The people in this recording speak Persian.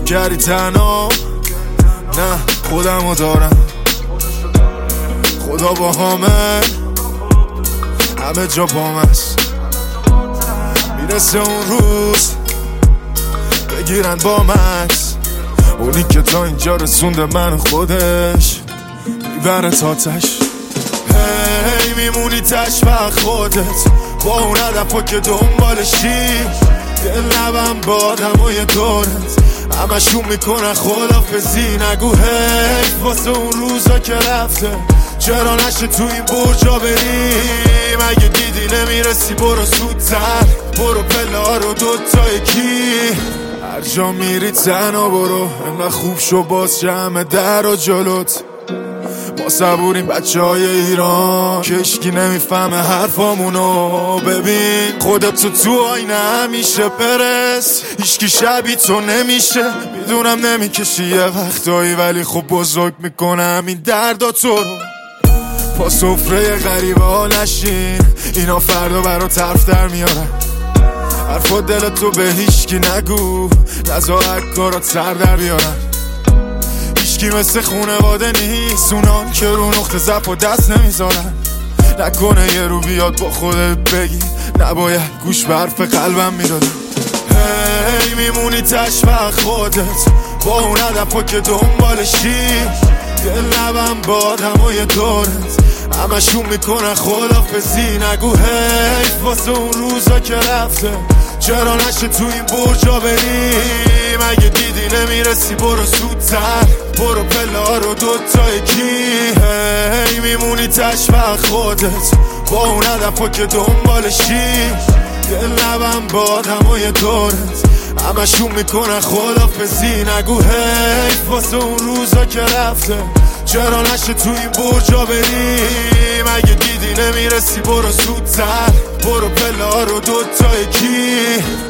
کردی تنها، نه خودمو دارم، خدا با همه جا بام است. میرسه اون روز بگیرن با مکس، اونی که تا اینجا رسونده من خودش میبره تا تش. هی میمونی تش وقت خودت با اون هدفا که دنبالشی، دل نبم با آدمای دورت همشون میکنن خدافزی. نگو هی واسه اون روزا که رفته، چرا نشه تو این برجا بریم؟ اگه دیدی نمیرسی برو زودتر، برو پله ها رو دوتا یکی. هر جا میری تنها برو، انقدر خوب شو باز جمع در و جلوت. ما صبوریم بچه های ایران، کشکی نمیفهمه حرفامونو. ببین خودت تو آینه همیشه برس، هیچکی شبیه تو نمیشه. میدونم نمیکشی یه وقتایی، ولی خب بزرگ میکنه همین دردا تو رو. پا سفره غریبه ها نشین، اینا فردا برا طرف در میارن. حرفا دل تو به هیچکی نگو، نزا کارات سر در بیارن. هیچکی مثل خونواده نیست، اونان که رو نقطه ضعف و دست نمیذارن. نکنه یه رو بیاد با خودت بگی نباید گوش به حرف قلبم میدادم. هی میمونی تش وقت خودت با اون هدفا که دنبالشی، دل نبم با آدمای دورت همشون میکنن خدافزی. نگو هی واسه اون روزا که رفته، چرا نشه تو این برجا بریم؟ اگه دیدی نمیرسی برو زودتر، برو پله ها رو دوتا یکی. هی میمونی تش وقت خودت با اون هدفا که دنبالشی، دل نبم با آدمای دورت همشون میکنن خدافزی. نگو هی واسه اون روزا که رفته، چرا نشه تو این برجا بریم؟ اگه دیدی نمیرسی برو زودتر، برو پله ها رو دوتا یکی.